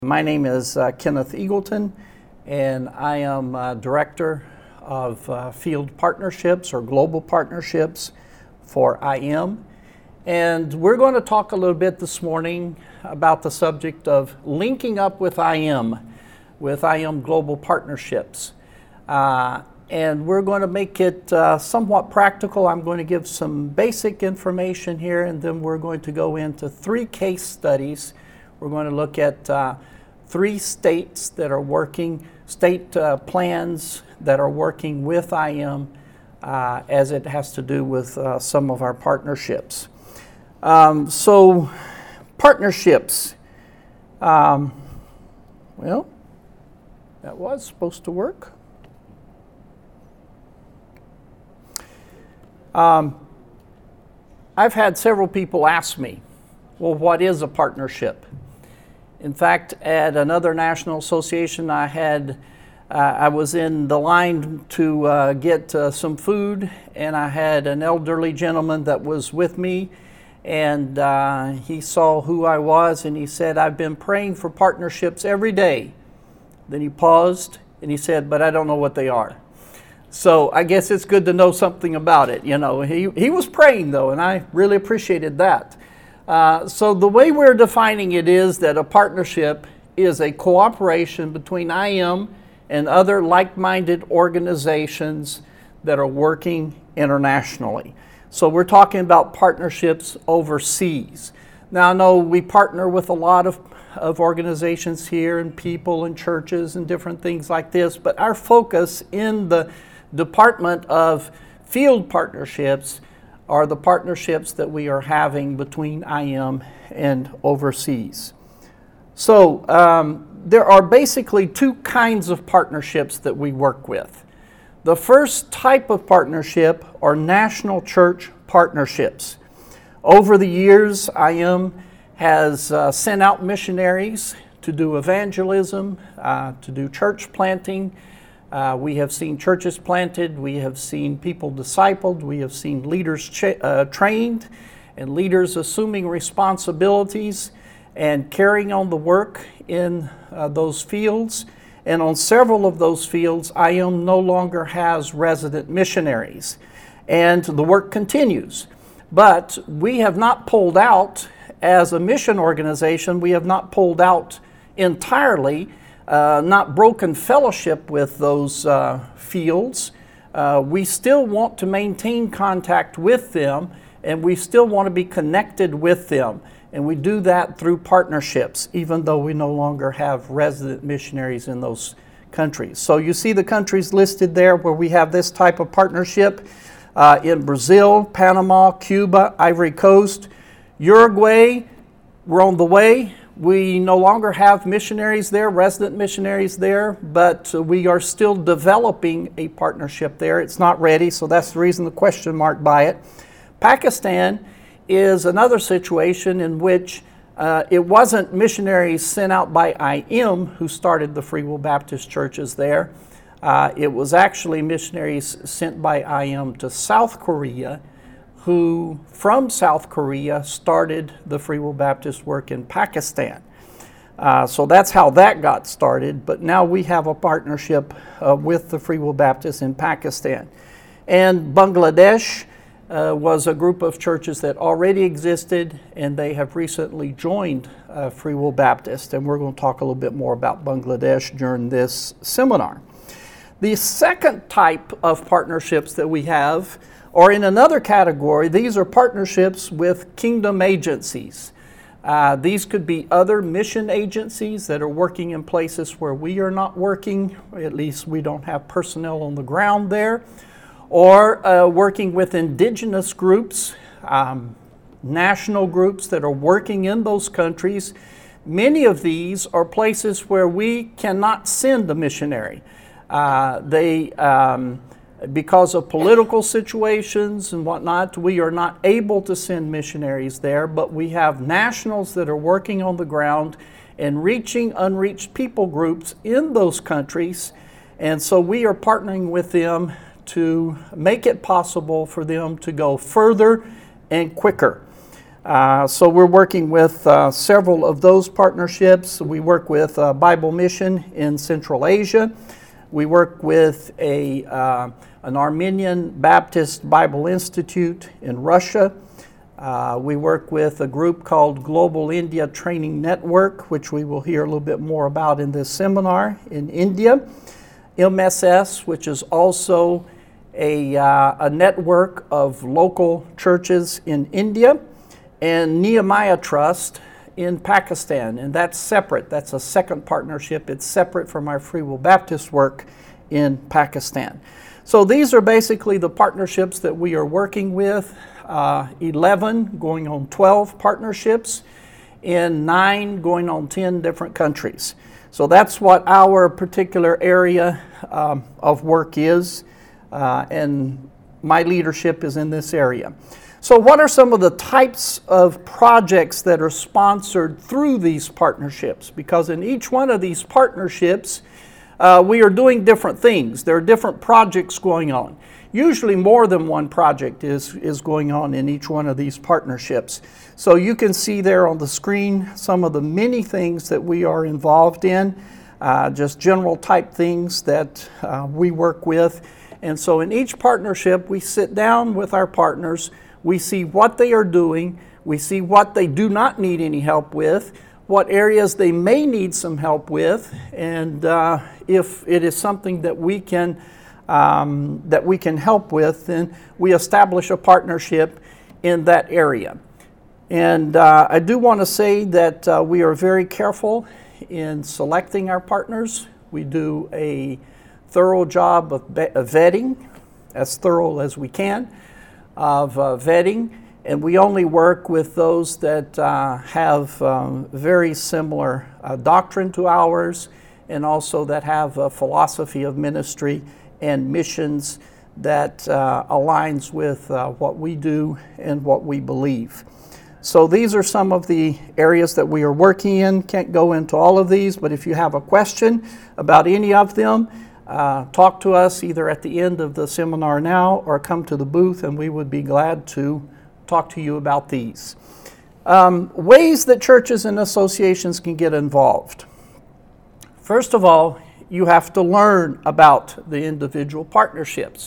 My name is Kenneth Eagleton, and I am Director of Field Partnerships or Global Partnerships for IM. And we're going to talk a little bit this morning about the subject of linking up with IM Global Partnerships. And we're going to make it somewhat practical. I'm going to give some basic information here, and then we're going to go into 3 case studies. We're going to look at 3 states that are working, state plans that are working with IM as it has to do with some of our partnerships. So partnerships, well, that was supposed to work. I've had several people ask me, well, what is a partnership? In fact, at another national association I was in the line to get some food, and I had an elderly gentleman that was with me, and he saw who I was, and he said, I've been praying for partnerships every day. Then he paused, and he said, but I don't know what they are. So I guess it's good to know something about it. You know, he was praying, though, and I really appreciated that. So the way we're defining it is that a partnership is a cooperation between IM and other like-minded organizations that are working internationally. So we're talking about partnerships overseas. Now I know we partner with a lot of organizations here and people and churches and different things like this, but our focus in the Department of Field Partnerships are the partnerships that we are having between IM and overseas. So there are basically 2 kinds of partnerships that we work with. The first type of partnership are national church partnerships. Over the years, IM has sent out missionaries to do evangelism, to do church planting. We have seen churches planted, we have seen people discipled, we have seen leaders trained, and leaders assuming responsibilities and carrying on the work in those fields. And on several of those fields, IM no longer has resident missionaries, and the work continues. But we have not pulled out as a mission organization, we have not pulled out entirely, not broken fellowship with those fields. We still want to maintain contact with them, and we still want to be connected with them. And we do that through partnerships, even though we no longer have resident missionaries in those countries. So you see the countries listed there where we have this type of partnership in Brazil, Panama, Cuba, Ivory Coast, Uruguay. We're on the way. We no longer have missionaries there, resident missionaries there, but we are still developing a partnership there. It's not ready, so that's the reason the question mark by it. Pakistan is another situation in which it wasn't missionaries sent out by IM who started the Free Will Baptist churches there. It was actually missionaries sent by IM to South Korea, who from South Korea started the Free Will Baptist work in Pakistan. So that's how that got started, but now we have a partnership with the Free Will Baptist in Pakistan. And Bangladesh was a group of churches that already existed, and they have recently joined Free Will Baptist, and we're going to talk a little bit more about Bangladesh during this seminar. The second type of partnerships that we have or in another category, these are partnerships with kingdom agencies. These could be other mission agencies that are working in places where we are not working, at least we don't have personnel on the ground there, or working with indigenous groups, national groups that are working in those countries. Many of these are places where we cannot send a missionary. Because of political situations and whatnot, we are not able to send missionaries there, but we have nationals that are working on the ground and reaching unreached people groups in those countries. And so we are partnering with them to make it possible for them to go further and quicker. So we're working with several of those partnerships. We work with Bible Mission in Central Asia. We work with an Armenian Baptist Bible Institute in Russia. We work with a group called Global India Training Network, which we will hear a little bit more about in this seminar, in India. MSS, which is also a network of local churches in India, and Nehemiah Trust in Pakistan, and that's separate. That's a second partnership. It's separate from our Free Will Baptist work in Pakistan. So these are basically the partnerships that we are working with. 11 going on 12 partnerships in 9 going on 10 different countries. So that's what our particular area of work is, and my leadership is in this area. So what are some of the types of projects that are sponsored through these partnerships? Because in each one of these partnerships, we are doing different things. There are different projects going on. Usually more than one project is going on in each one of these partnerships. So you can see there on the screen some of the many things that we are involved in, just general type things that we work with. And so in each partnership, we sit down with our partners, we see what they are doing, we see what they do not need any help with, what areas they may need some help with, and if it is something that we can help with, then we establish a partnership in that area. And I do want to say that we are very careful in selecting our partners. We do a thorough job of vetting, as thorough as we can, of vetting, and we only work with those that have very similar doctrine to ours, and also that have a philosophy of ministry and missions that aligns with what we do and what we believe. So these are some of the areas that we are working in. Can't go into all of these, but if you have a question about any of them, talk to us either at the end of the seminar now or come to the booth, and we would be glad to talk to you about these. Ways that churches and associations can get involved. First of all, you have to learn about the individual partnerships.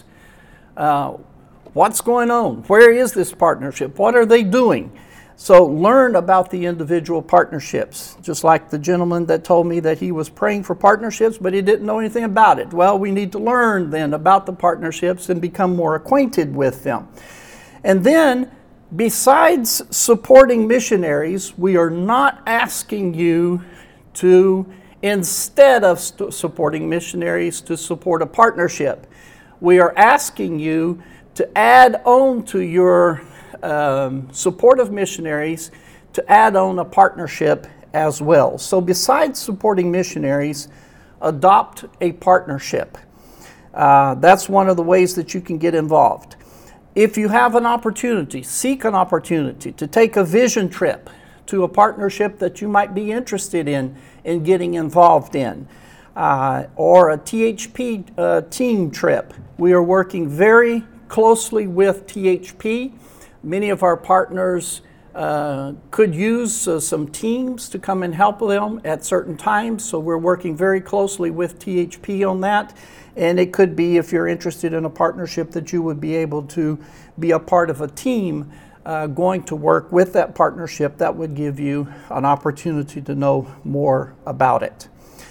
What's going on? Where is this partnership? What are they doing? So learn about the individual partnerships. Just like the gentleman that told me that he was praying for partnerships, but he didn't know anything about it. Well, we need to learn then about the partnerships and become more acquainted with them. And then, besides supporting missionaries, we are not asking you to, instead of supporting missionaries, to support a partnership. We are asking you to add on to your support of missionaries, to add on a partnership as well. So besides supporting missionaries, adopt a partnership. That's one of the ways that you can get involved. If you have an opportunity, seek an opportunity to take a vision trip to a partnership that you might be interested in getting involved in, or a THP team trip. We are working very closely with THP. Many of our partners could use some teams to come and help them at certain times, so we're working very closely with THP on that. And it could be, if you're interested in a partnership, that you would be able to be a part of a team going to work with that partnership. That would give you an opportunity to know more about it.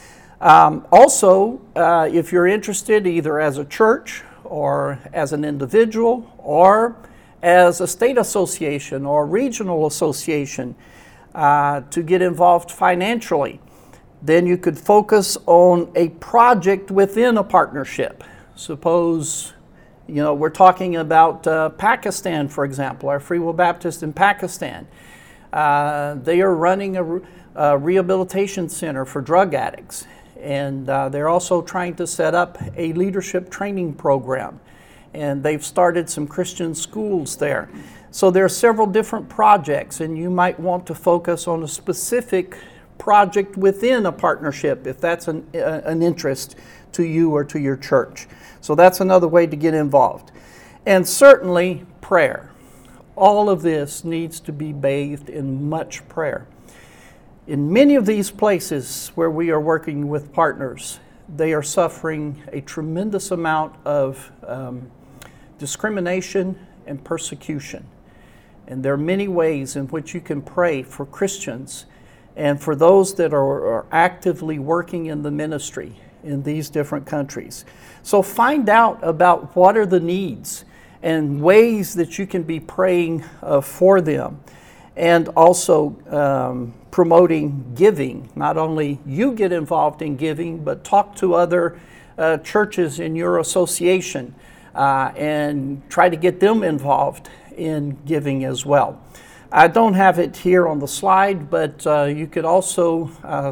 Also, if you're interested either as a church or as an individual or as a state association or regional association to get involved financially, then you could focus on a project within a partnership. Suppose, we're talking about Pakistan, for example, our Free Will Baptist in Pakistan. They are running a rehabilitation center for drug addicts, and they're also trying to set up a leadership training program, and they've started some Christian schools there. So there are several different projects, and you might want to focus on a specific project within a partnership if that's an interest to you or to your church. So that's another way to get involved. And certainly prayer. All of this needs to be bathed in much prayer. In many of these places where we are working with partners, they are suffering a tremendous amount of discrimination and persecution. And there are many ways in which you can pray for Christians and for those that are actively working in the ministry in these different countries. So find out about what are the needs and ways that you can be praying for them, and also promoting giving. Not only you get involved in giving, but talk to other churches in your association and try to get them involved in giving as well. I don't have it here on the slide, but you could also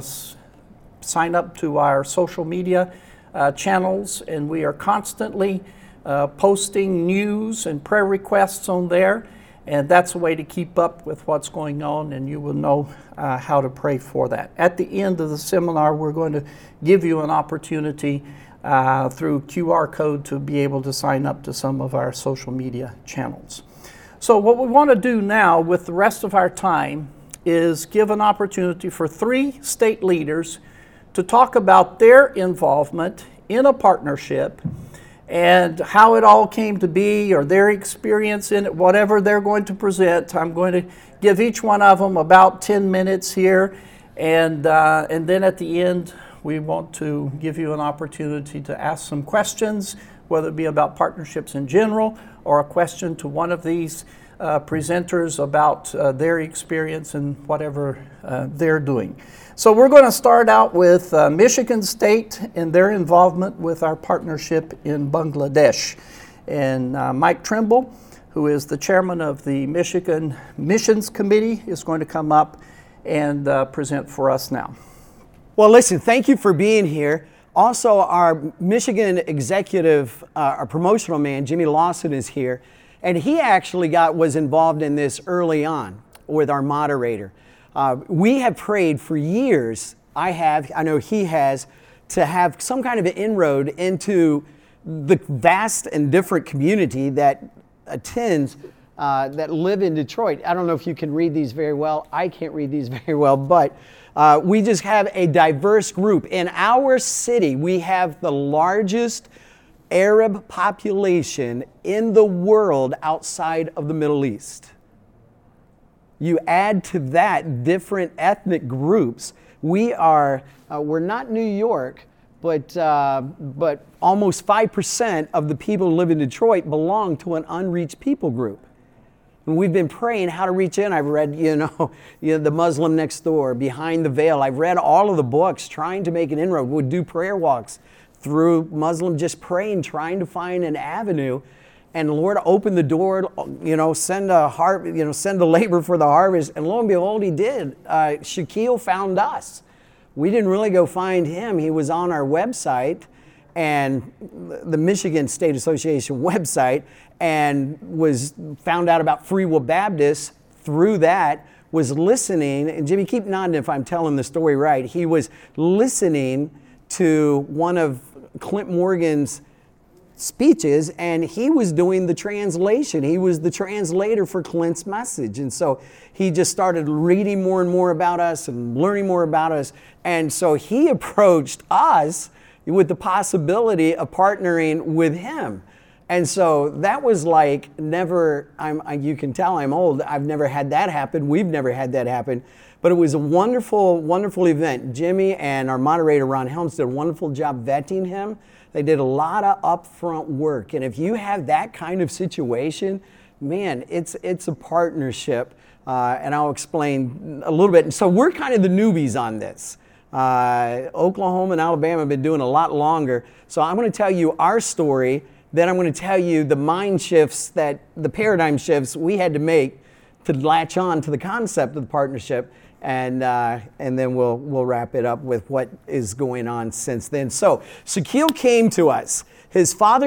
sign up to our social media channels, and we are constantly posting news and prayer requests on there, and that's a way to keep up with what's going on, and you will know how to pray for that. At the end of the seminar, we're going to give you an opportunity through QR code to be able to sign up to some of our social media channels. So what we want to do now with the rest of our time is give an opportunity for 3 state leaders to talk about their involvement in a partnership and how it all came to be, or their experience in it, whatever they're going to present. I'm going to give each one of them about 10 minutes here, and then at the end we want to give you an opportunity to ask some questions, whether it be about partnerships in general or a question to one of these presenters about their experience and whatever they're doing. So we're going to start out with Michigan State and their involvement with our partnership in Bangladesh. And Mike Trimble, who is the chairman of the Michigan Missions Committee, is going to come up and present for us now. Well, listen, thank you for being here. Also, our Michigan executive, our promotional man, Jimmy Lawson, is here. And he actually was involved in this early on with our moderator. We have prayed for years, I know he has, to have some kind of an inroad into the vast and different community that attends, that live in Detroit. I don't know if you can read these very well. I can't read these very well, but we just have a diverse group. In our city, we have the largest Arab population in the world outside of the Middle East. You add to that different ethnic groups. We're not New York, but almost 5% of the people who live in Detroit belong to an unreached people group. And we've been praying how to reach in. I've read, The Muslim Next Door, Behind the Veil. I've read all of the books trying to make an inroad. We'd do prayer walks through Muslim, just praying, trying to find an avenue. And the Lord opened the door, send the labor for the harvest. And lo and behold, he did. Shaquille found us. We didn't really go find him. He was on our website, and the Michigan State Association website, and found out about Free Will Baptist through that, was listening. And Jimmy, keep nodding if I'm telling the story right. He was listening to one of Clint Morgan's speeches, and he was doing the translation. He was the translator for Clint's message. And so he just started reading more and more about us and learning more about us. And so he approached us with the possibility of partnering with him. And so that was like you can tell I'm old. I've never had that happen. We've never had that happen. But it was a wonderful, wonderful event. Jimmy and our moderator, Ron Helms, did a wonderful job vetting him. They did a lot of upfront work. And if you have that kind of situation, man, it's a partnership. And I'll explain a little bit. And so we're kind of the newbies on this. Oklahoma and Alabama have been doing a lot longer. So I'm going to tell you our story. Then I'm going to tell you the mind shifts, the paradigm shifts we had to make to latch on to the concept of the partnership. And then we'll wrap it up with what is going on since then. So Shaquille came to us. His father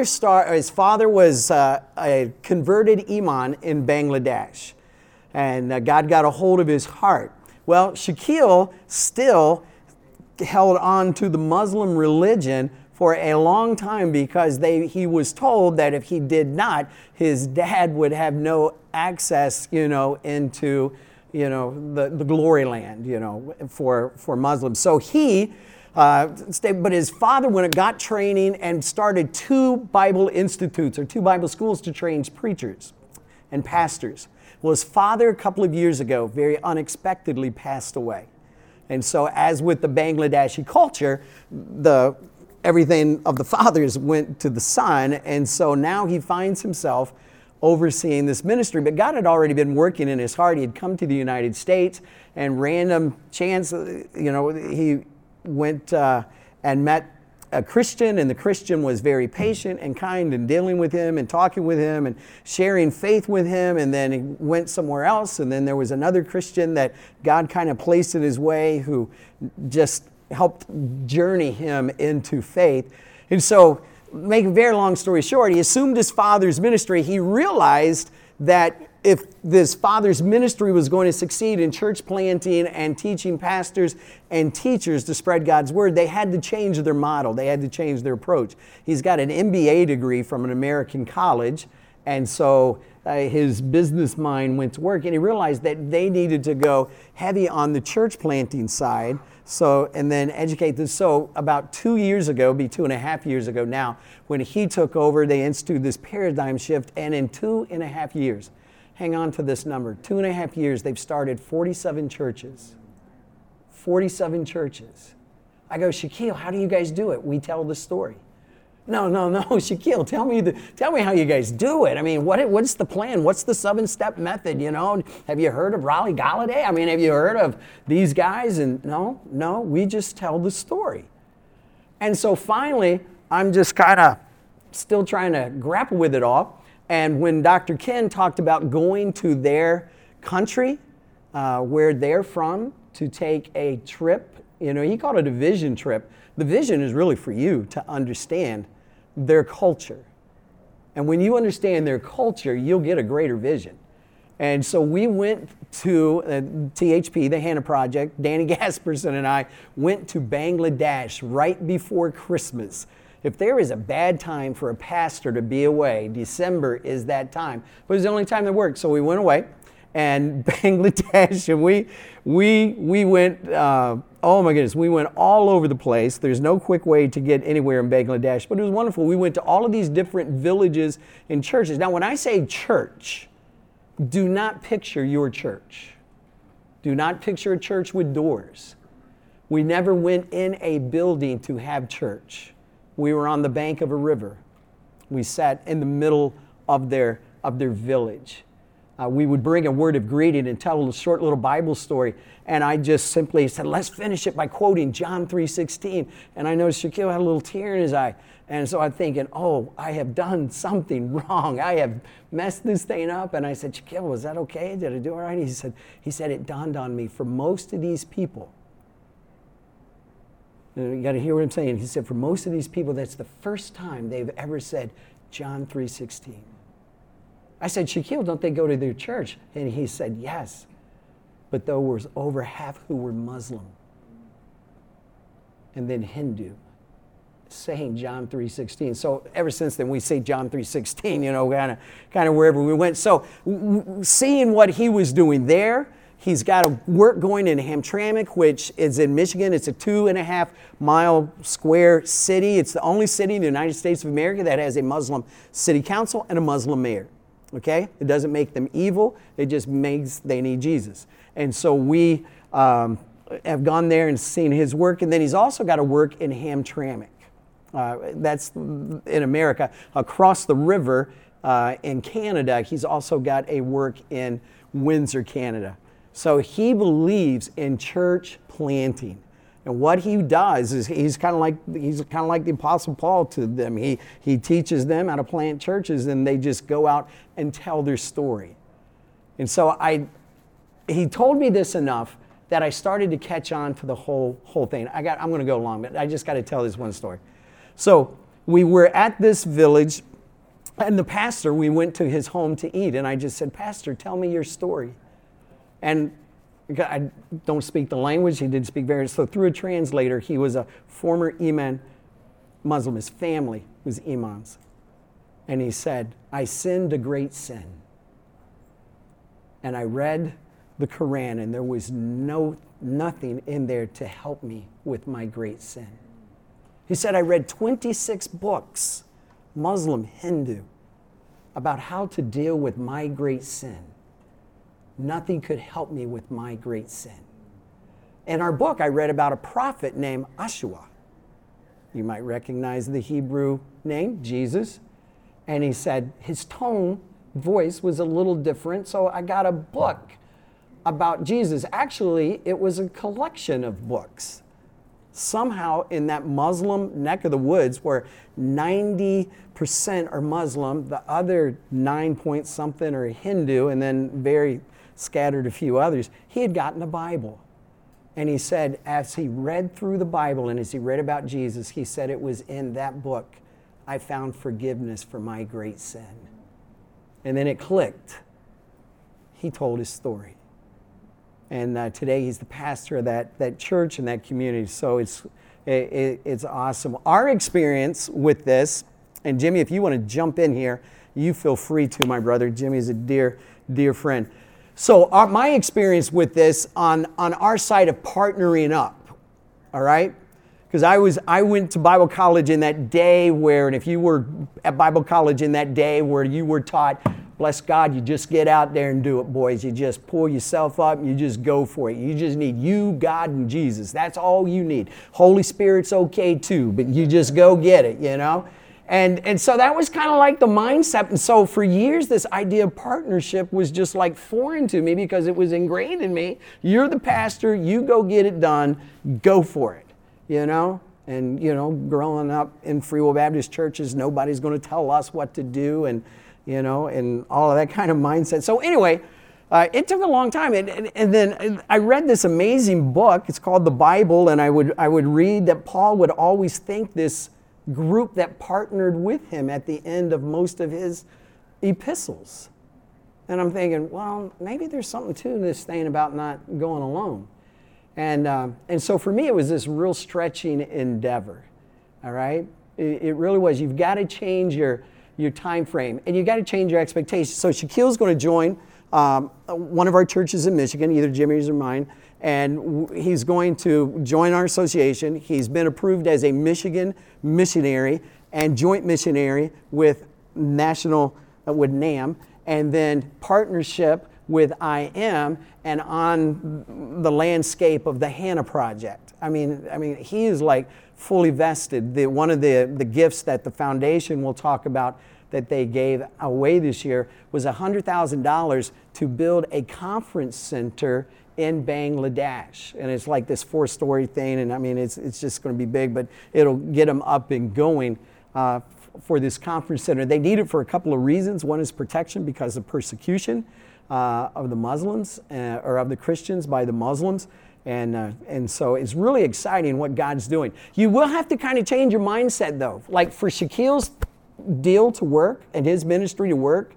was a converted imam in Bangladesh, and God got a hold of his heart. Well, Shaquille still held on to the Muslim religion for a long time because he was told that if he did not, his dad would have no access, into, the glory land, for Muslims. So he stayed, but his father went and got training and started 2 Bible institutes or 2 Bible schools to train preachers and pastors. Well, his father, a couple of years ago, very unexpectedly passed away. And so as with the Bangladeshi culture, everything of the fathers went to the son, and so now he finds himself overseeing this ministry. But God had already been working in his heart. He had come to the United States, and random chance, he went and met a Christian, and the Christian was very patient and kind and dealing with him and talking with him and sharing faith with him, and then he went somewhere else, and then there was another Christian that God kind of placed in his way who just helped journey him into faith. And so, make a very long story short, he assumed his father's ministry. He realized that if this father's ministry was going to succeed in church planting and teaching pastors and teachers to spread God's word, they had to change their model. They had to change their approach. He's got an MBA degree from an American college, and so his business mind went to work, and he realized that they needed to go heavy on the church planting side, and then educate them. So about 2 years ago, 2.5 years ago now, when he took over, they instituted this paradigm shift, and in 2.5 years, hang on to this number, 2.5 years, they've started 47 churches. 47 churches. I go, Shaquille, how do you guys do it? We tell the story. No, Shaquille, tell me how you guys do it. I mean, what's the plan? What's the 7-step method, Have you heard of Raleigh Galladay? I mean, have you heard of these guys? And no, we just tell the story. And so finally, I'm just kind of still trying to grapple with it all. And when Dr. Ken talked about going to their country, where they're from, to take a trip, he called it a vision trip. The vision is really for you to understand their culture. And when you understand their culture, you'll get a greater vision. And so we went to THP, the Hannah Project. Danny Gasperson and I went to Bangladesh right before Christmas. If there is a bad time for a pastor to be away, December is that time. But it was the only time that worked, so we went away. And Bangladesh, and we went, oh my goodness, we went all over the place. There's no quick way to get anywhere in Bangladesh, but it was wonderful. We went to all of these different villages and churches. Now, when I say church, do not picture your church. Do not picture a church with doors. We never went in a building to have church. We were on the bank of a river. We sat in the middle of their village. We would bring a word of greeting and tell a short little Bible story. And I just simply said, let's finish it by quoting John 3:16. And I noticed Shaquille had a little tear in his eye. And so I'm thinking, I have done something wrong. I have messed this thing up. And I said, Shaquille, was that okay? Did I do all right? He said, it dawned on me, for most of these people, you got to hear what I'm saying. He said, for most of these people, that's the first time they've ever said John 3:16. I said, Shaquille, don't they go to their church? And he said, yes. But there was over half who were Muslim and then Hindu, saying John 3:16. So ever since then, we say John 3:16, kind of wherever we went. So seeing what he was doing there, he's got a work going in Hamtramck, which is in Michigan. It's a 2.5 mile square city. It's the only city in the United States of America that has a Muslim city council and a Muslim mayor. Okay? It doesn't make them evil. It just makes they need Jesus. And so we have gone there and seen his work. And then he's also got a work in Hamtramck. That's in America. Across the river in Canada, he's also got a work in Windsor, Canada. So he believes in church planting. And what he does is he's kind of like the Apostle Paul to them. He teaches them how to plant churches, and they just go out and tell their story. And so he told me this enough that I started to catch on to the whole thing. I'm going to go long, but I just got to tell this one story. So we were at this village, and the pastor, we went to his home to eat, and I just said, Pastor, tell me your story. And I don't speak the language. He did speak very, so through a translator, he was a former imam Muslim. His family was imams. And he said, I sinned a great sin. And I read the Quran, and there was nothing in there to help me with my great sin. He said, I read 26 books, Muslim, Hindu, about how to deal with my great sin. Nothing could help me with my great sin. In our book, I read about a prophet named Yeshua. You might recognize the Hebrew name, Jesus. And he said his voice was a little different, so I got a book about Jesus. Actually, it was a collection of books. Somehow in that Muslim neck of the woods where 90% are Muslim, the other 9 point something are Hindu, and then very scattered a few others, he had gotten a Bible. And he said, as he read through the Bible and as he read about Jesus, he said it was in that book I found forgiveness for my great sin. And then it clicked. He told his story. And today he's the pastor of that church and that community. So it's awesome. Our experience with this, and Jimmy, if you want to jump in here, you feel free to, my brother. Jimmy is a dear, dear friend. So my experience with this on our side of partnering up, all right? Because I went to Bible college in that day where, and if you were at Bible college in that day where you were taught, bless God, you just get out there and do it, boys. You just pull yourself up and you just go for it. You just need you, God, and Jesus. That's all you need. Holy Spirit's okay too, but you just go get it, you know? And so that was kind of like the mindset. And so for years, this idea of partnership was just like foreign to me because it was ingrained in me. You're the pastor, you go get it done, go for it, you know? And, you know, growing up in Free Will Baptist churches, nobody's going to tell us what to do and, you know, and all of that kind of mindset. So anyway, it took a long time. And then I read this amazing book. It's called the Bible. And I would read that Paul would always thank this group that partnered with him at the end of most of his epistles. And I'm thinking, well, maybe there's something to this thing about not going alone. And so for me, it was this real stretching endeavor, all right? It really was. You've got to change your time frame, and you've got to change your expectations. So Shaquille's going to join one of our churches in Michigan, either Jimmy's or mine, and he's going to join our association. He's been approved as a Michigan missionary and joint missionary with with NAM, and then partnership with IM and on the landscape of the Hannah Project. I mean, he is like fully vested. One of the gifts that the foundation will talk about that they gave away this year was $100,000 to build a conference center in Bangladesh. And it's like this 4-story thing, and I mean, it's just going to be big, but it'll get them up and going for this conference center. They need it for a couple of reasons. One is protection because of persecution of the Muslims or of the Christians by the Muslims. And so it's really exciting what God's doing. You will have to kind of change your mindset though. Like for Shaquille's deal to work and his ministry to work,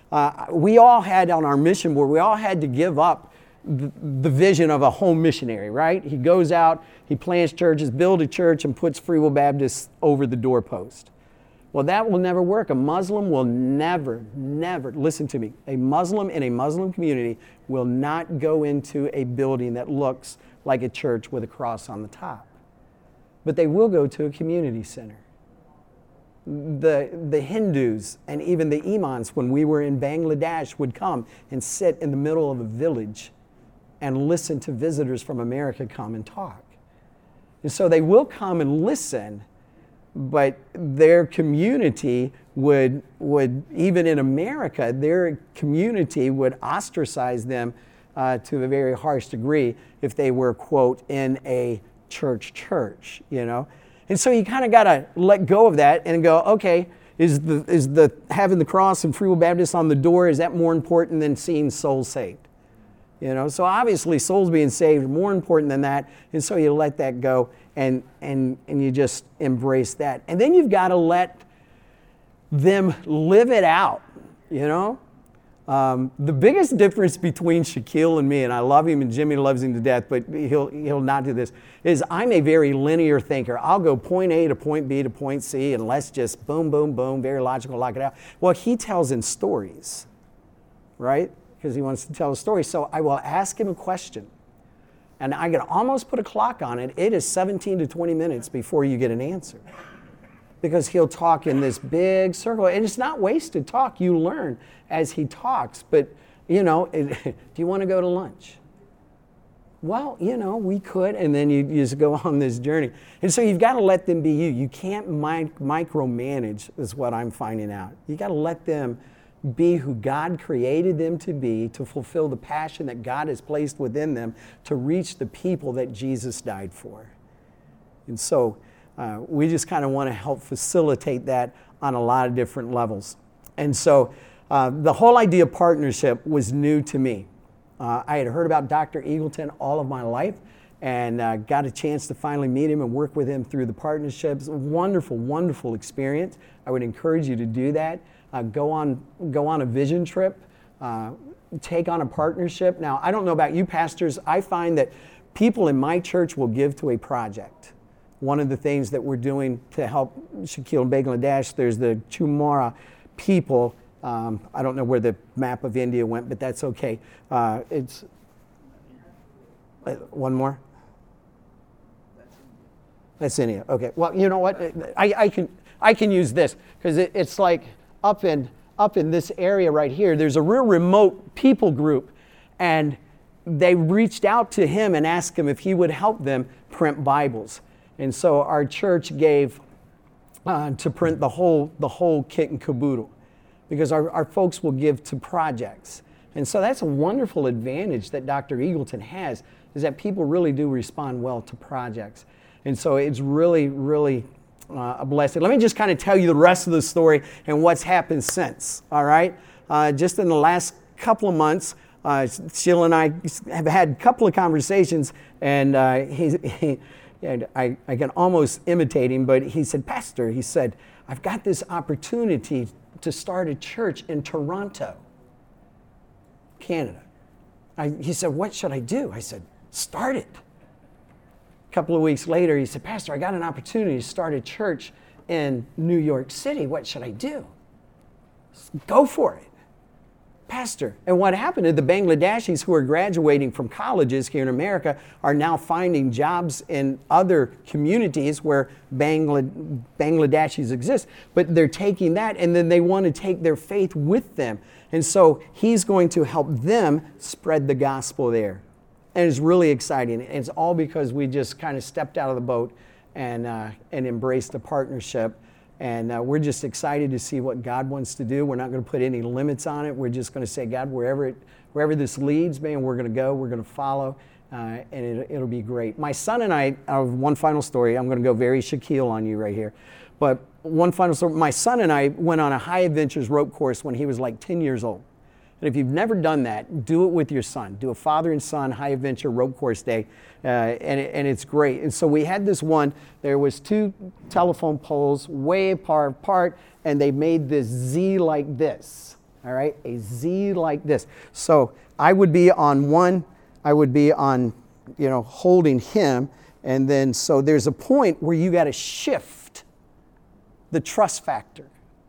we all had on our mission board, we all had to give up the vision of a home missionary, right? He goes out, he plants churches, builds a church, and puts Free Will Baptist over the doorpost. Well, that will never work. A Muslim will never, listen to me, a Muslim in a Muslim community will not go into a building that looks like a church with a cross on the top. But they will go to a community center. The Hindus and even the imams, when we were in Bangladesh, would come and sit in the middle of a village and listen to visitors from America come and talk. And so they will come and listen, but their community would even in America, their community would ostracize them to a very harsh degree if they were, quote, in a church, you know? And so you kind of got to let go of that and go, okay, is the having the cross and Free Will Baptist on the door, is that more important than seeing souls saved? You know, so obviously souls being saved are more important than that. And so you let that go and you just embrace that. And then you've got to let them live it out, you know? The biggest difference between Shaquille and me, and I love him and Jimmy loves him to death, but he'll not do this, is I'm a very linear thinker. I'll go point A to point B to point C, and let's just boom, boom, boom, very logical, lock it out. Well, he tells in stories, right? Because he wants to tell a story. So I will ask him a question, and I can almost put a clock on it. It is 17 to 20 minutes before you get an answer. Because he'll talk in this big circle, and it's not wasted talk. You learn as he talks. But, do you want to go to lunch? Well, we could, and then you just go on this journey. And so you've got to let them be you. You can't micromanage, is what I'm finding out. You got to let them be who God created them to be, to fulfill the passion that God has placed within them, to reach the people that Jesus died for. And so we just kind of want to help facilitate that on a lot of different levels. And so the whole idea of partnership was new to me. I had heard about Dr. Eagleton all of my life, and got a chance to finally meet him and work with him through the partnerships. Wonderful, wonderful experience. I would encourage you to do that. Go on a vision trip. Take on a partnership. Now, I don't know about you pastors. I find that people in my church will give to a project. One of the things that we're doing to help Shaquille and Bangladesh, there's the Chumara people. I don't know where the map of India went, but that's okay. It's one more. That's India. Okay. Well, you know what? I can use this because it's like up in this area right here. There's a real remote people group, and they reached out to him and asked him if he would help them print Bibles. And so our church gave to print the whole kit and caboodle, because our folks will give to projects. And so that's a wonderful advantage that Dr. Eagleton has, is that people really do respond well to projects. And so it's really, really a blessing. Let me just kind of tell you the rest of the story and what's happened since, all right? Just in the last couple of months, Sheila and I have had a couple of conversations, and and I can almost imitate him, but he said, Pastor, he said, I've got this opportunity to start a church in Toronto, Canada. He said, what should I do? I said, start it. A couple of weeks later, he said, Pastor, I got an opportunity to start a church in New York City. What should I do? Go for it. Pastor. And what happened is the Bangladeshis who are graduating from colleges here in America are now finding jobs in other communities where Bangladeshis exist. But they're taking that, and then they want to take their faith with them. And so he's going to help them spread the gospel there. And it's really exciting. And it's all because we just kind of stepped out of the boat and embraced a partnership. And we're just excited to see what God wants to do. We're not going to put any limits on it. We're just going to say, God, wherever this leads, man, we're going to go. We're going to follow, and it'll be great. My son and I, one final story. I'm going to go very Shaquille on you right here. But one final story. My son and I went on a high adventures rope course when he was like 10 years old. And if you've never done that, do it with your son. Do a father and son high adventure rope course day, and it's great. And so we had this one. There was 2 telephone poles way apart, and they made this Z like this. All right, a Z like this. So I would be on one. I would be on, holding him, and then so there's a point where you got to shift the trust factor.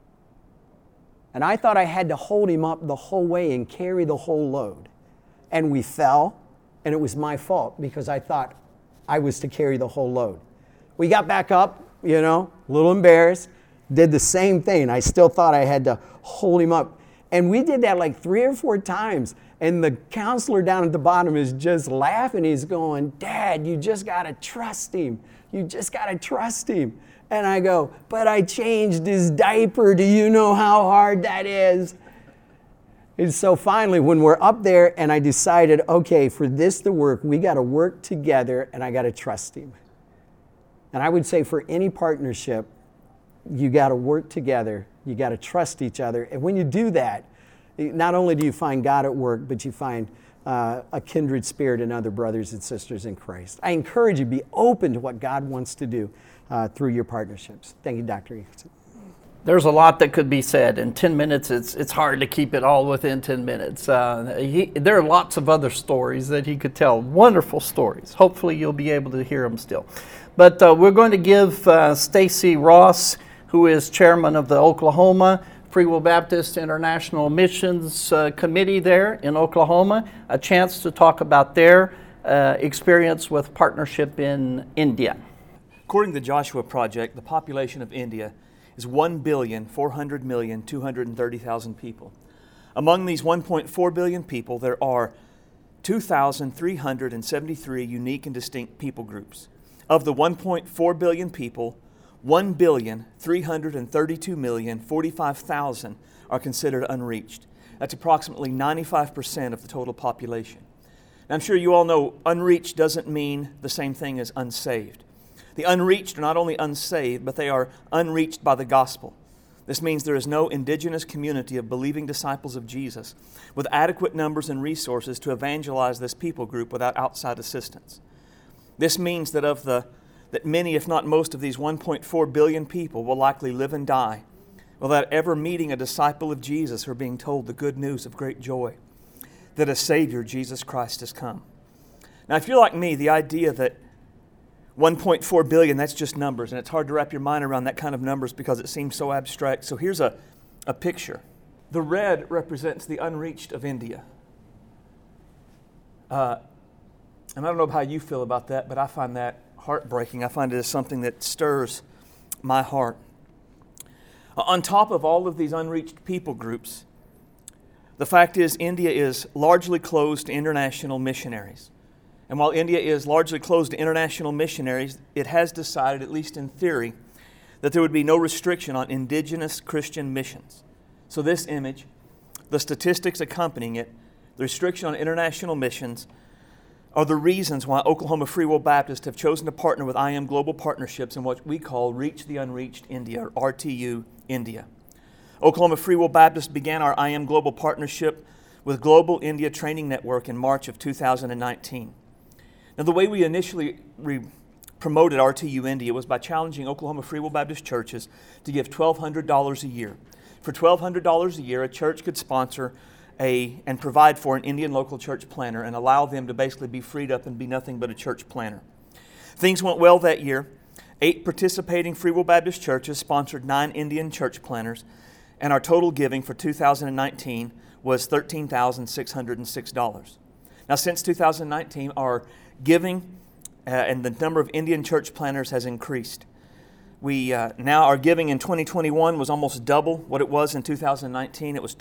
And I thought I had to hold him up the whole way and carry the whole load. And we fell, and it was my fault because I thought I was to carry the whole load. We got back up, a little embarrassed, did the same thing. I still thought I had to hold him up. And we did that like 3 or 4 times. And the counselor down at the bottom is just laughing. He's going, Dad, you just got to trust him. You just got to trust him. And I go, but I changed his diaper. Do you know how hard that is? And so finally, when we're up there and I decided, okay, for this to work, we got to work together and I got to trust him. And I would say for any partnership, you got to work together. You got to trust each other. And when you do that, not only do you find God at work, but you find a kindred spirit in other brothers and sisters in Christ. I encourage you to be open to what God wants to do through your partnerships. Thank you, Dr. Eagleton. There's a lot that could be said. In 10 minutes, it's hard to keep it all within 10 minutes. There are lots of other stories that he could tell, wonderful stories. Hopefully you'll be able to hear them still. But we're going to give Stacy Ross, who is chairman of the Oklahoma Free Will Baptist International Missions Committee there in Oklahoma, a chance to talk about their experience with partnership in India. According to the Joshua Project, the population of India is 1,400,230,000 people. Among these 1.4 billion people, there are 2,373 unique and distinct people groups. Of the 1.4 billion people, 1,332,045,000 are considered unreached. That's approximately 95% of the total population. Now, I'm sure you all know unreached doesn't mean the same thing as unsaved. The unreached are not only unsaved, but they are unreached by the gospel. This means there is no indigenous community of believing disciples of Jesus with adequate numbers and resources to evangelize this people group without outside assistance. This means that many, if not most, of these 1.4 billion people will likely live and die without ever meeting a disciple of Jesus or being told the good news of great joy that a Savior, Jesus Christ, has come. Now, if you're like me, the idea that 1.4 billion, that's just numbers, and it's hard to wrap your mind around that kind of numbers because it seems so abstract. So here's a picture. The red represents the unreached of India. And I don't know how you feel about that, but I find that heartbreaking. I find it as something that stirs my heart. On top of all of these unreached people groups, the fact is India is largely closed to international missionaries. And while India is largely closed to international missionaries, it has decided, at least in theory, that there would be no restriction on indigenous Christian missions. So this image, the statistics accompanying it, the restriction on international missions, are the reasons why Oklahoma Free Will Baptist have chosen to partner with IM Global Partnerships in what we call Reach the Unreached India, or RTU India. Oklahoma Free Will Baptist began our IM Global Partnership with Global India Training Network in March of 2019. Now, the way we initially promoted RTU India was by challenging Oklahoma Free Will Baptist churches to give $1,200 a year. For $1,200 a year, a church could sponsor and provide for an Indian local church planter and allow them to basically be freed up and be nothing but a church planter. Things went well that year. 8 participating Free Will Baptist churches sponsored 9 Indian church planters, and our total giving for 2019 was $13,606. Now, since 2019, our giving and the number of Indian church planters has increased. Now our giving in 2021 was almost double what it was in 2019. It was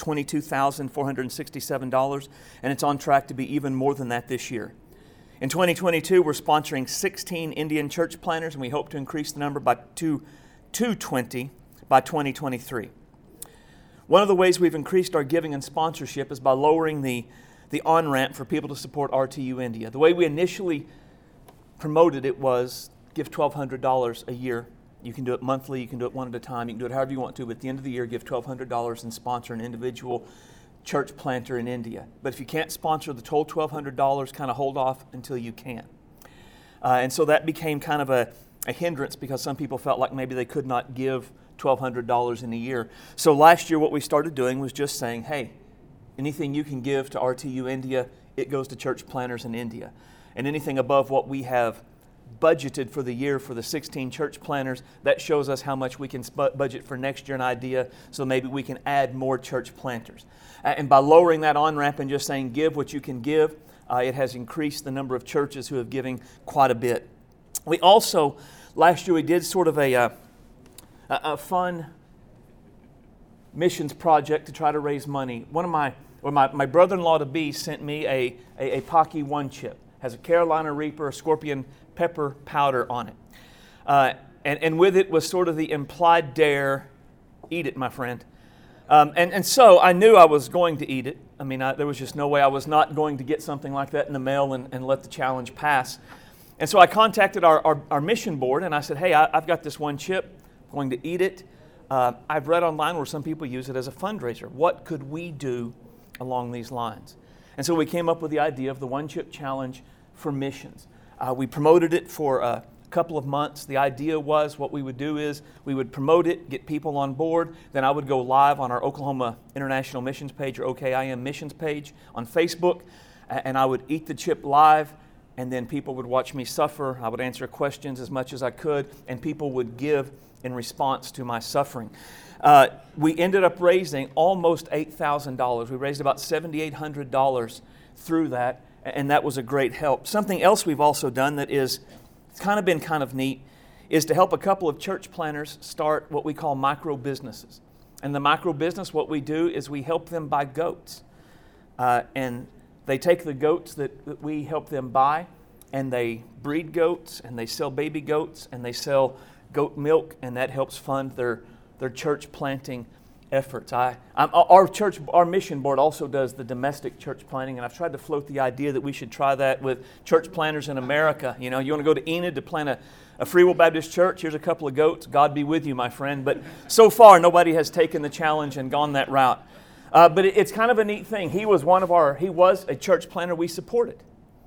$22,467, and it's on track to be even more than that this year. In 2022, we're sponsoring 16 Indian church planters, and we hope to increase the number to 20 by 2023. One of the ways we've increased our giving and sponsorship is by lowering the on-ramp for people to support RTU India. The way we initially promoted it was give $1,200 a year. You can do it monthly, you can do it one at a time, you can do it however you want to, but at the end of the year, give $1,200 and sponsor an individual church planter in India. But if you can't sponsor the total $1,200, kind of hold off until you can. And so that became kind of a hindrance because some people felt like maybe they could not give $1,200 in a year. So last year what we started doing was just saying, hey, anything you can give to RTU India, it goes to church planters in India. And anything above what we have budgeted for the year for the 16 church planters, that shows us how much we can budget for next year, an idea, so maybe we can add more church planters. And by lowering that on-ramp and just saying give what you can give, it has increased the number of churches who have given quite a bit. We also, last year we did sort of a fun missions project to try to raise money. My brother-in-law to be sent me a Pocky One chip. Has a Carolina Reaper, a Scorpion pepper powder on it. And with it was sort of the implied dare, eat it, my friend. And so I knew I was going to eat it. I mean, there was just no way I was not going to get something like that in the mail and let the challenge pass. And so I contacted our mission board and I said, hey, I've got this one chip, I'm going to eat it. I've read online where some people use it as a fundraiser. What could we do along these lines? And so we came up with the idea of the One Chip Challenge for missions. We promoted it for a couple of months. The idea was what we would do is we would promote it, get people on board. Then I would go live on our Oklahoma International Missions page, or OKIM Missions page on Facebook, and I would eat the chip live, and then people would watch me suffer. I would answer questions as much as I could, and people would give in response to my suffering. We ended up raising almost $8,000. We raised about $7,800 through that, and that was a great help. Something else we've also done that is kind of been kind of neat is to help a couple of church planners start what we call micro businesses. And the micro business, what we do is we help them buy goats. And they take the goats that we help them buy, and they breed goats, and they sell baby goats, and they sell goat milk, and that helps fund their church planting efforts. Our mission board also does the domestic church planting, and I've tried to float the idea that we should try that with church planters in America. You know, you want to go to Enid to plant a Free Will Baptist church, here's a couple of goats, God be with you, my friend. But so far, nobody has taken the challenge and gone that route. But it's kind of a neat thing. He was a church planter we supported.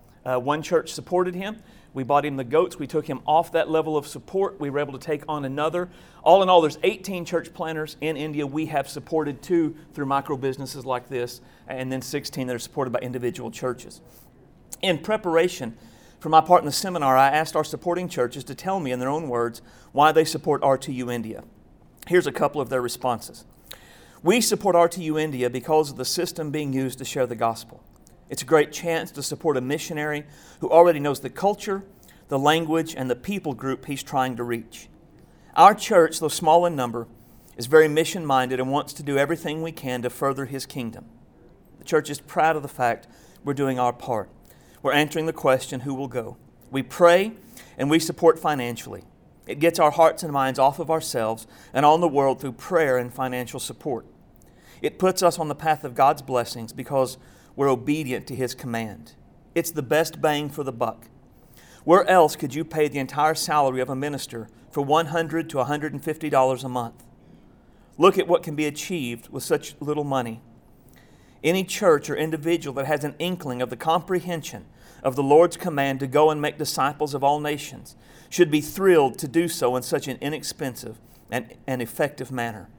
One church supported him. We bought him the goats. We took him off that level of support. We were able to take on another. All in all, there's 18 church planters in India we have supported through micro businesses like this, and then 16 that are supported by individual churches. In preparation for my part in the seminar, I asked our supporting churches to tell me in their own words why they support RTU India. Here's a couple of their responses. We support RTU India because of the system being used to share the gospel. It's a great chance to support a missionary who already knows the culture, the language, and the people group he's trying to reach. Our church, though small in number, is very mission-minded and wants to do everything we can to further His kingdom. The church is proud of the fact we're doing our part. We're answering the question, who will go? We pray and we support financially. It gets our hearts and minds off of ourselves and on the world through prayer and financial support. It puts us on the path of God's blessings because we're obedient to His command. It's the best bang for the buck. Where else could you pay the entire salary of a minister for $100 to $150 a month? Look at what can be achieved with such little money. Any church or individual that has an inkling of the comprehension of the Lord's command to go and make disciples of all nations should be thrilled to do so in such an inexpensive and effective manner.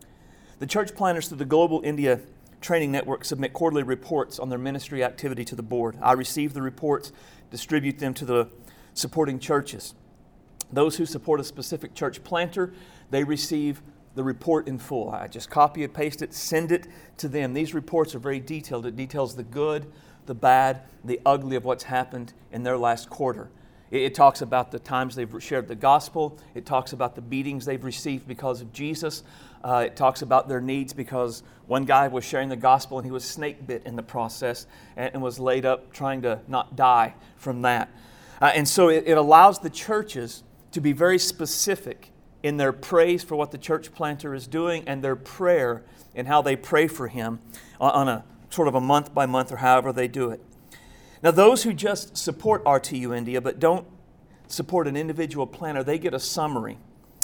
The church planners through the Global India Training Network submit quarterly reports on their ministry activity to the board. I receive the reports, distribute them to the supporting churches. Those who support a specific church planter, they receive the report in full. I just copy it, paste it, send it to them. These reports are very detailed. It details the good, the bad, the ugly of what's happened in their last quarter. It talks about the times they've shared the gospel. It talks about the beatings they've received because of Jesus. It talks about their needs because one guy was sharing the gospel and he was snake bit in the process and was laid up trying to not die from that. And so it allows the churches to be very specific in their praise for what the church planter is doing and their prayer and how they pray for him on a sort of a month by month or however they do it. Now, those who just support RTU India but don't support an individual planter, they get a summary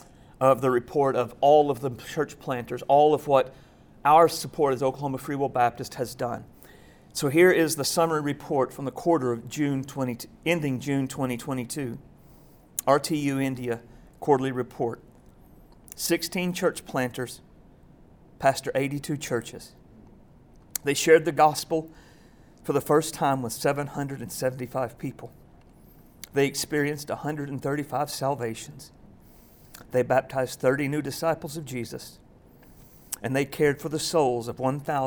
of the report of all of the church planters, all of what our support as Oklahoma Free Will Baptist has done. So here is the summary report from the quarter of ending June 2022. RTU India quarterly report. 16 church planters pastor 82 churches. They shared the gospel for the first time with 775 people. They experienced 135 salvations. They baptized 30 new disciples of Jesus. And they cared for the souls of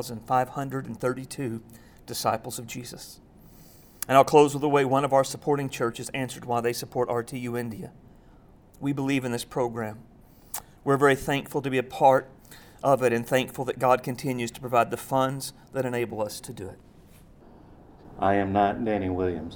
1,532 disciples of Jesus. And I'll close with the way one of our supporting churches answered why they support RTU India. We believe in this program. We're very thankful to be a part of it and thankful that God continues to provide the funds that enable us to do it. I am not Danny Williams.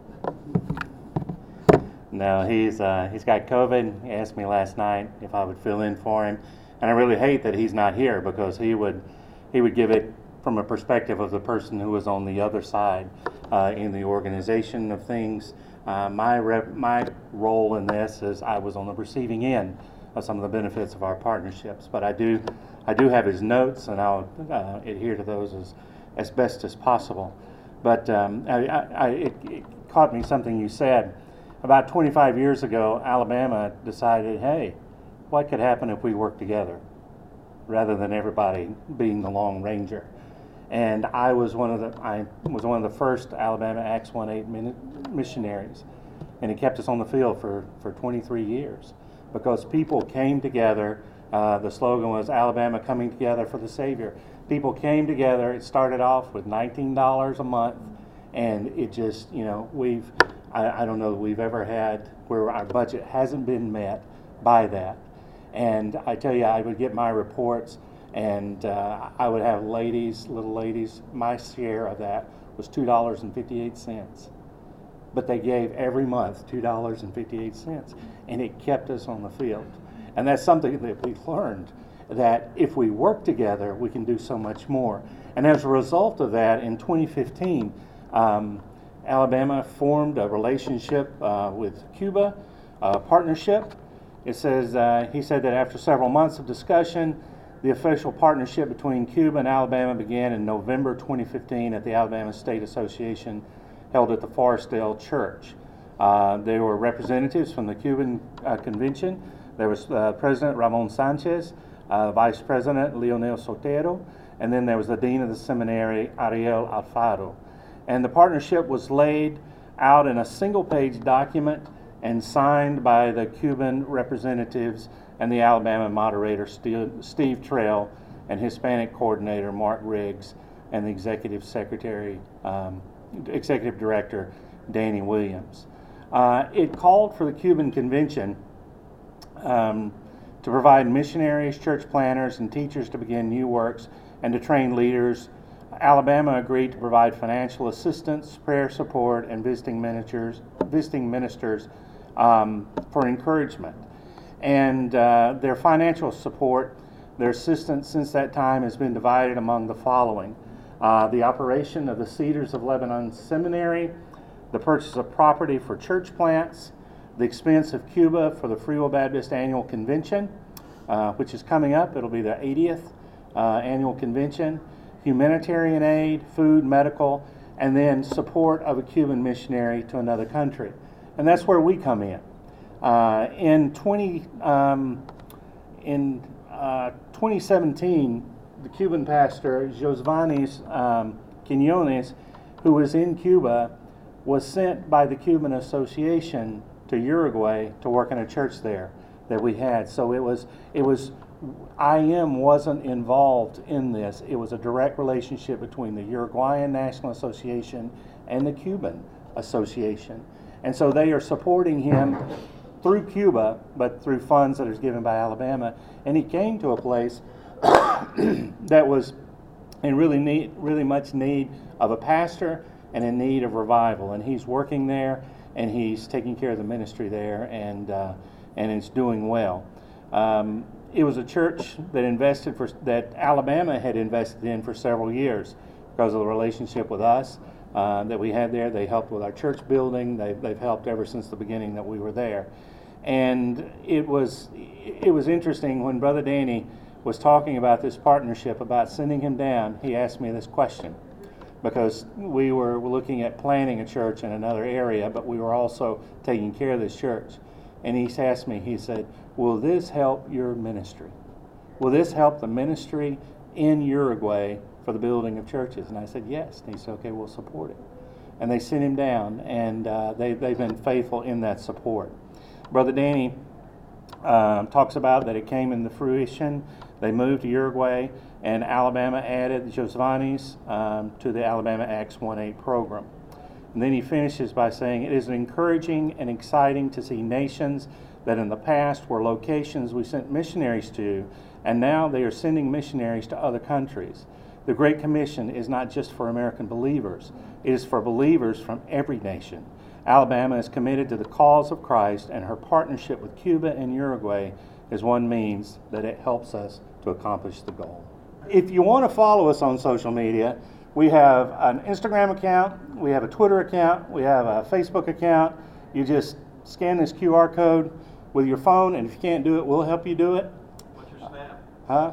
No, he's got COVID. He asked me last night if I would fill in for him, and I really hate that he's not here because he would give it from a perspective of the person who was on the other side in the organization of things. My role in this is I was on the receiving end of some of the benefits of our partnerships, but I do have his notes, and I'll adhere to those as best as possible. But it caught me something you said about 25 years ago, Alabama decided, hey, what could happen if we worked together rather than everybody being the Lone Ranger? And I was one of the first Alabama Acts 1-8 missionaries, and it kept us on the field for 23 years because people came together. The slogan was Alabama coming together for the Savior. People came together. It started off with $19 a month, and it just, I don't know that we've ever had where our budget hasn't been met by that. And I tell you, I would get my reports, and I would have little ladies, my share of that was $2.58. But they gave every month $2.58, and it kept us on the field. And that's something that we learned, that if we work together, we can do so much more. And as a result of that, in 2015, Alabama formed a relationship with Cuba, a partnership. It says, he said that after several months of discussion, the official partnership between Cuba and Alabama began in November 2015 at the Alabama State Association held at the Forestdale Church. There were representatives from the Cuban Convention. There was President Ramon Sanchez, Vice President Leonel Sotero, and then there was the Dean of the Seminary, Ariel Alfaro. And the partnership was laid out in a single-page document and signed by the Cuban representatives and the Alabama moderator, Steve Trail, and Hispanic coordinator, Mark Riggs, and the executive director, Danny Williams. It called for the Cuban Convention to provide missionaries, church planners, and teachers to begin new works and to train leaders. Alabama agreed to provide financial assistance, prayer support, and visiting ministers for encouragement. And their financial support, their assistance since that time has been divided among the following. The operation of the Cedars of Lebanon Seminary, the purchase of property for church plants, the expense of Cuba for the Free Will Baptist Annual Convention, which is coming up. It'll be the 80th annual convention, humanitarian aid, food, medical, and then support of a Cuban missionary to another country. And that's where we come in. In 2017, the Cuban pastor, Josvanis Quinones, who was in Cuba, was sent by the Cuban Association to Uruguay to work in a church there that we had. So it was IM wasn't involved in this. It was a direct relationship between the Uruguayan National Association and the Cuban Association. And so they are supporting him through Cuba, but through funds that is given by Alabama. And he came to a place that was in really much need of a pastor and in need of revival. And he's working there, and he's taking care of the ministry there, and it's doing well. It was a church that Alabama had invested in for several years because of the relationship with us that we had there. They helped with our church building. They've helped ever since the beginning that we were there. And it was interesting when Brother Danny was talking about this partnership, about sending him down. He asked me this question because we were looking at planning a church in another area, but we were also taking care of this church. And he asked me, he said, will this help your ministry? Will this help the ministry in Uruguay for the building of churches? And I said, yes. And he said, okay, we'll support it. And they sent him down, and they've been faithful in that support. Brother Danny talks about that it came into fruition. They moved to Uruguay, and Alabama added Josvanis to the Alabama Acts 1-8 program. And then he finishes by saying, it is encouraging and exciting to see nations that in the past were locations we sent missionaries to, and now they are sending missionaries to other countries. The Great Commission is not just for American believers. It is for believers from every nation. Alabama is committed to the cause of Christ, and her partnership with Cuba and Uruguay is one means that it helps us to accomplish the goal. If you want to follow us on social media, we have an Instagram account, we have a Twitter account, we have a Facebook account. You just scan this QR code with your phone, and if you can't do it, we'll help you do it. What's your Snap? Huh?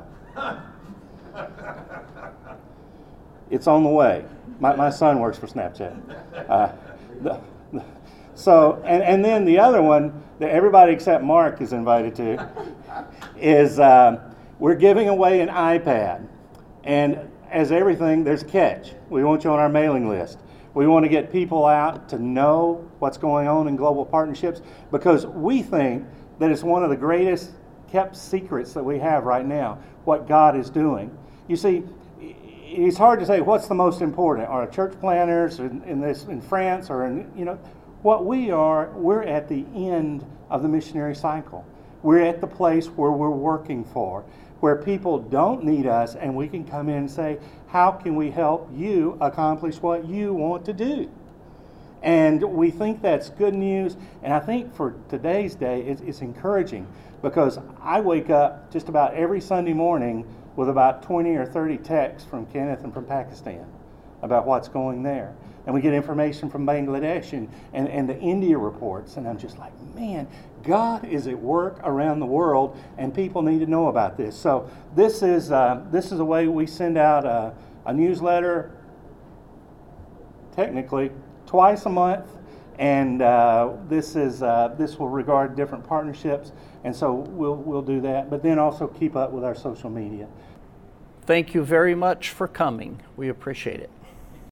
It's on the way. My son works for Snapchat. So, and then the other one that everybody except Mark is invited to is we're giving away an iPad. And as everything, there's a catch. We want you on our mailing list. We want to get people out to know what's going on in global partnerships, because we think that it's one of the greatest kept secrets that we have right now, what God is doing. You see, it's hard to say what's the most important. Are church planners in France or what we're at the end of the missionary cycle. We're at the place where we're working for, where people don't need us, and we can come in and say, how can we help you accomplish what you want to do? And we think that's good news, and I think for today's day, it's encouraging, because I wake up just about every Sunday morning with about 20 or 30 texts from Kenneth and from Pakistan about what's going there. And we get information from Bangladesh and the India reports, and I'm just like, man, God is at work around the world, and people need to know about this. So this is a way we send out a newsletter, technically twice a month, and this will regard different partnerships, and so we'll do that. But then also keep up with our social media. Thank you very much for coming. We appreciate it.